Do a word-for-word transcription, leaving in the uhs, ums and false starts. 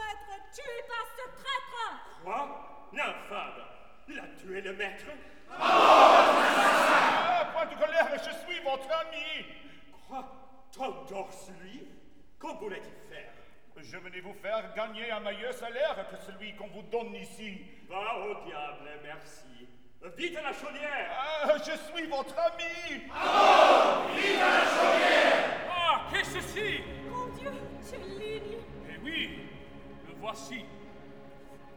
maître, tue pas ce traître! Quoi? L'infâme! Il a tué le maître? Ah, point de colère, je suis votre ami! Quoi? T'endors lui? Qu'en voulait-il faire? Je venais vous faire gagner un meilleur salaire que celui qu'on vous donne ici. Va au diable, merci. Vite à la chaudière! Ah, je suis votre ami! Allons, vite à la chaudière! Ah, qu'est-ce que ceci? Mon Dieu, tu es ligne! Eh oui, le voici.